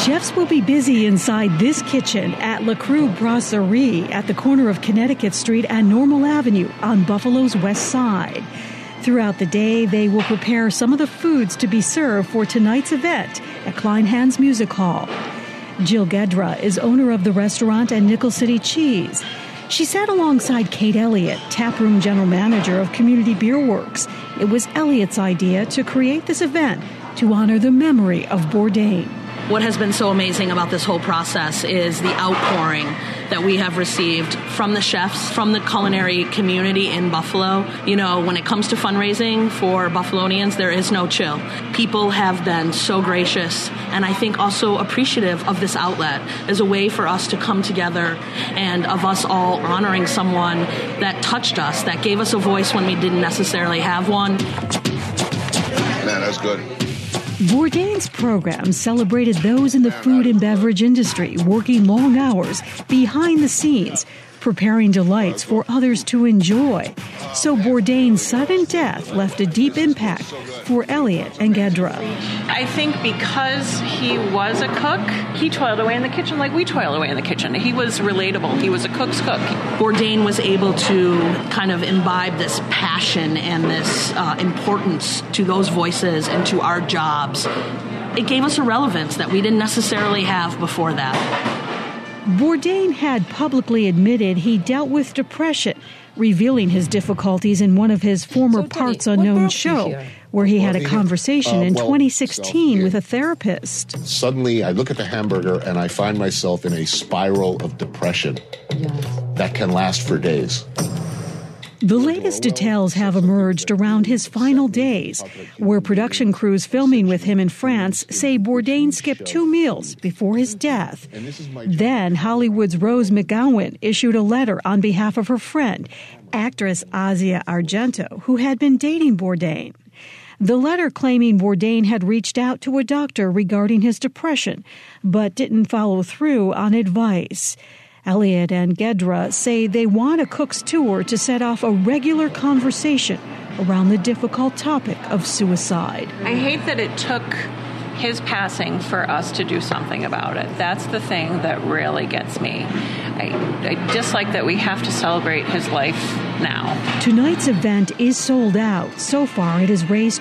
Chefs will be busy inside this kitchen at La Crue Brasserie at the corner of Connecticut Street and Normal Avenue on Buffalo's west side. Throughout the day, they will prepare some of the foods to be served for tonight's event at Kleinhans Music Hall. Jill Gedra is owner of the restaurant and Nickel City Cheese. She sat alongside Kate Elliott, taproom general manager of Community Beer Works. It was Elliott's idea to create this event to honor the memory of Bourdain. What has been so amazing about this whole process is the outpouring that we have received from the chefs, from the culinary community in Buffalo. You know, when it comes to fundraising for Buffalonians, there is no chill. People have been so gracious and I think also appreciative of this outlet as a way for us to come together and of us all honoring someone that touched us, that gave us a voice when we didn't necessarily have one. Man, that's good. Bourdain's program celebrated those in the food and beverage industry working long hours behind the scenes, preparing delights for others to enjoy. So Bourdain's sudden death left a deep impact for Elliott and Gedra. I think because he was a cook, he toiled away in the kitchen like we toil away in the kitchen. He was relatable. He was a cook's cook. Bourdain was able to kind of imbibe this passion and this importance to those voices and to our jobs. It gave us a relevance that we didn't necessarily have before that. Bourdain had publicly admitted he dealt with depression, revealing his difficulties in one of his former Parts Unknown show, where he had a conversation in 2016 with a therapist. Suddenly, I look at the hamburger and I find myself in a spiral of depression that can last for days. The latest details have emerged around his final days, where production crews filming with him in France say Bourdain skipped 2 meals before his death. Then Hollywood's Rose McGowan issued a letter on behalf of her friend, actress Asia Argento, who had been dating Bourdain. The letter claiming Bourdain had reached out to a doctor regarding his depression, but didn't follow through on advice. Elliott and Gedra say they want a cook's tour to set off a regular conversation around the difficult topic of suicide. I hate that it took his passing for us to do something about it. That's the thing that really gets me. I dislike that we have to celebrate his life now. Tonight's event is sold out. So far, it has raised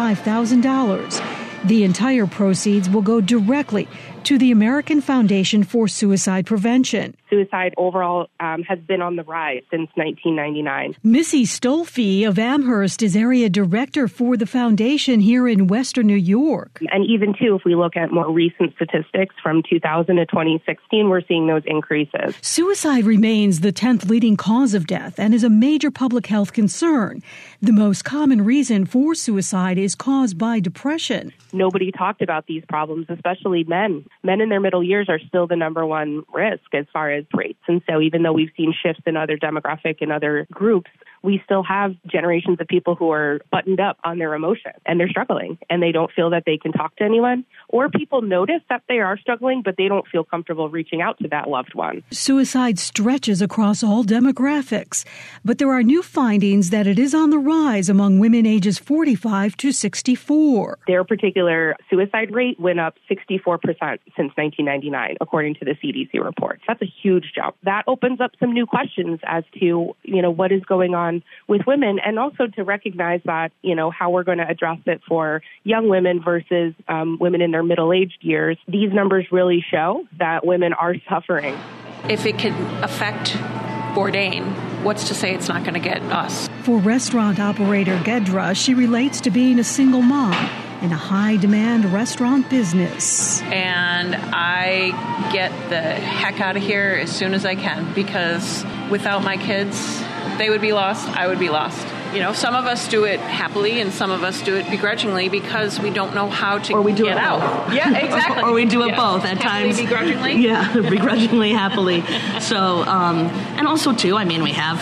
$25,000. The entire proceeds will go directly to the American Foundation for Suicide Prevention. Suicide overall has been on the rise since 1999. Missy Stolfi of Amherst is area director for the foundation here in Western New York. And even, too, if we look at more recent statistics from 2000 to 2016, we're seeing those increases. Suicide remains the 10th leading cause of death and is a major public health concern. The most common reason for suicide is caused by depression. Nobody talked about these problems, especially men. Men in their middle years are still the number one risk as far as rates. And so even though we've seen shifts in other demographic and other groups, we still have generations of people who are buttoned up on their emotions and they're struggling and they don't feel that they can talk to anyone, or people notice that they are struggling, but they don't feel comfortable reaching out to that loved one. Suicide stretches across all demographics, but there are new findings that it is on the rise among women ages 45 to 64. Their particular suicide rate went up 64% since 1999, according to the CDC report. That's a huge jump. That opens up some new questions as to, what is going on with women, and also to recognize that, how we're going to address it for young women versus women in their middle-aged years. These numbers really show that women are suffering. If it could affect Bourdain, what's to say it's not going to get us? For restaurant operator Gedra, she relates to being a single mom in a high-demand restaurant business. And I get the heck out of here as soon as I can, because without my kids, they would be lost, I would be lost. Some of us do it happily and some of us do it begrudgingly because we don't know how to get out. Yeah, exactly. Or we do it both at happily, times. Begrudgingly? Yeah, begrudgingly, happily. So, and also too, we have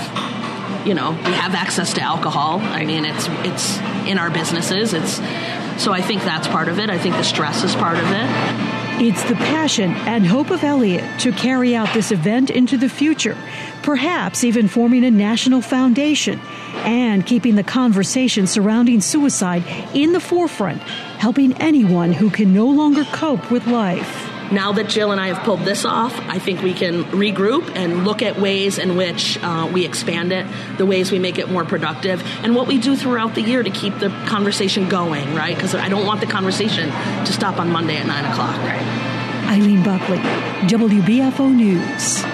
access to alcohol. It's in our businesses. So I think that's part of it. I think the stress is part of it. It's the passion and hope of Elliott to carry out this event into the future, perhaps even forming a national foundation and keeping the conversation surrounding suicide in the forefront, helping anyone who can no longer cope with life. now that Jill and I have pulled this off, I think we can regroup and look at ways in which we expand it, the ways we make it more productive, and what we do throughout the year to keep the conversation going, right? Because I don't want the conversation to stop on Monday at 9 o'clock. Right. Eileen Buckley, WBFO News.